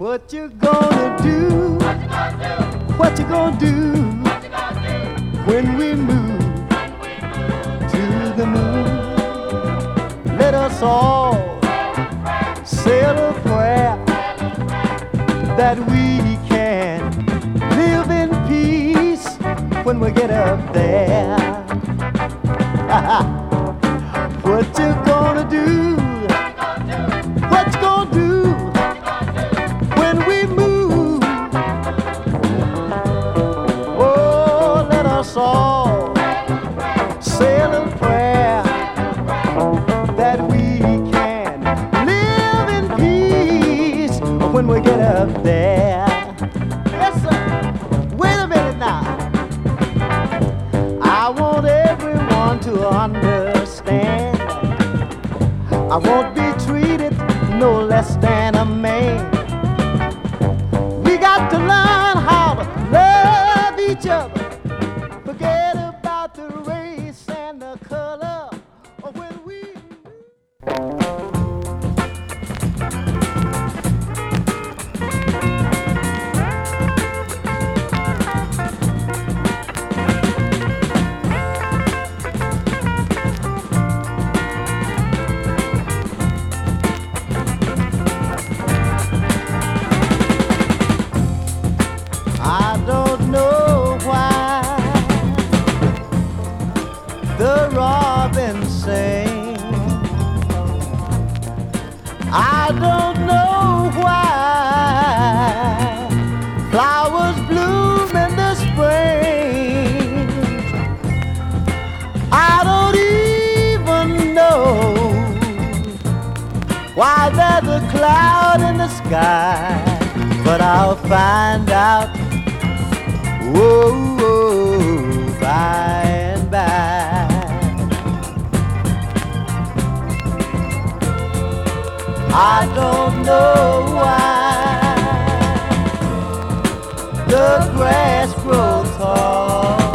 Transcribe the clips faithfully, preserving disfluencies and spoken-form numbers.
What you gonna do? What you gonna do? What you gonna do? When we move to the moon? Let us all say a prayer that we can live in peace when we get up there. What you gonna do? What you gonna do when we move? Oh, let us all say a prayer that we can live in peace when we get up there. Yes, sir. Wait a minute now. I want everyone to understand. I won't be treated no less than a man. We got to learn how to love each other. Forget about the race and the color. Or when we I don't know why the robins sing. I don't know why flowers bloom in the spring. I don't even know why there's a cloud in the sky, but I'll find out. Whoa, whoa, by and by. I don't know why the grass grows tall.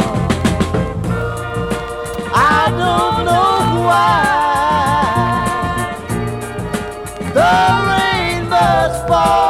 I don't know why the rain must fall.